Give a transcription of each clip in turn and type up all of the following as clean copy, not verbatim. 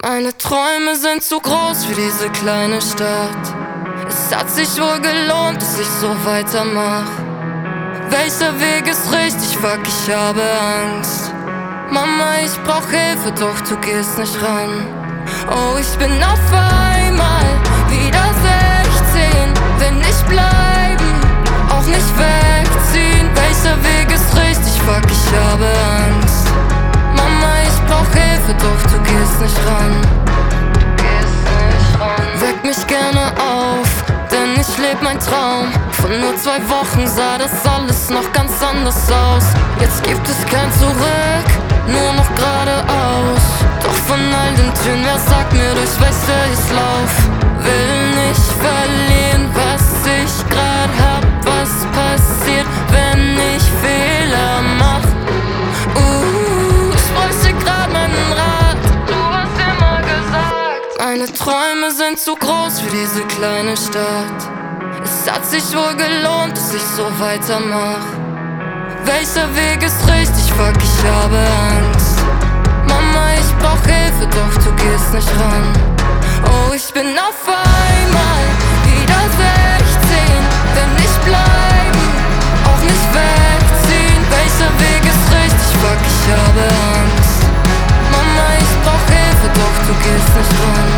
Meine Träume sind zu groß für diese kleine Stadt. Es hat sich wohl gelohnt, dass ich so weitermach. Welcher Weg ist richtig? Fuck, ich habe Angst. Mama, ich brauch Hilfe, doch du gehst nicht ran. Oh, ich bin auf einmal wieder 16. Will nicht bleiben, auch nicht wegziehen. Welcher Weg ist richtig? Fuck, ich habe Angst. Mama, ich brauch Hilfe, doch du gehst nicht ran. Weck mich gerne auf, denn ich leb mein Traum. Vor nur 2 Wochen sah das alles noch ganz anders aus. Jetzt gibt es kein Zurück, nur noch geradeaus. Doch von all den Türen, wer sagt mir, durch welche ich lauf? Will nicht verlieren, was ich grad hab. Was passiert, wenn ich Fehler mach? Ich bräuchte grad meinen Rat. Du hast immer gesagt, meine Träume sind zu groß für diese kleine Stadt. Es hat sich wohl gelohnt, dass ich so weitermach. Welcher Weg ist richtig? Fuck, ich habe Angst. Mama, ich brauch Hilfe, doch du gehst nicht ran. Oh, ich bin auf einmal wieder 16. Will nicht bleiben, auch nicht wegziehen. Welcher Weg ist richtig? Fuck, ich habe Angst. Mama, ich brauch Hilfe, doch du gehst nicht ran.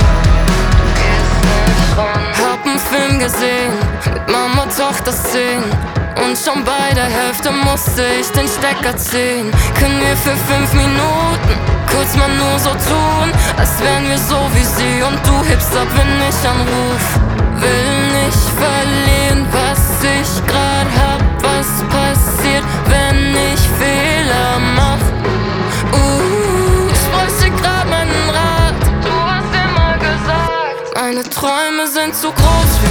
Hab 'n Film gesehen, mit Mama, Tochter-Szenen. Und schon bei der Hälfte musste ich den Stecker ziehen. Können wir für 5 Minuten kurz mal nur so tun, als wären wir so wie sie und du hebst ab, wenn ich anruf. Will nicht verlieren, was ich grad hab. Was passiert, wenn ich Fehler mach? Ich bräuchte grad meinen Rat. Du hast immer gesagt, meine Träume sind zu groß für